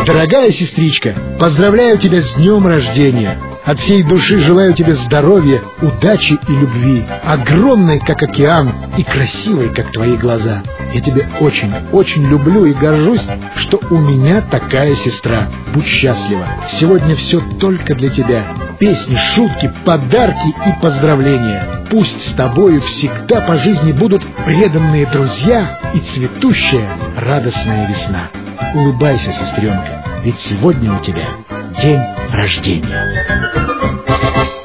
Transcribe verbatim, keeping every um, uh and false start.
Дорогая сестричка, поздравляю тебя с днем рождения. От всей души желаю тебе здоровья, удачи и любви, огромной, как океан, и красивой, как твои глаза. Я тебя очень, очень люблю и горжусь, что у меня такая сестра. Будь счастлива. Сегодня все только для тебя. Песни, шутки, подарки и поздравления. Пусть с тобою всегда по жизни будут преданные друзья и цветущая радостная весна. Улыбайся, сестренка, ведь сегодня у тебя день рождения.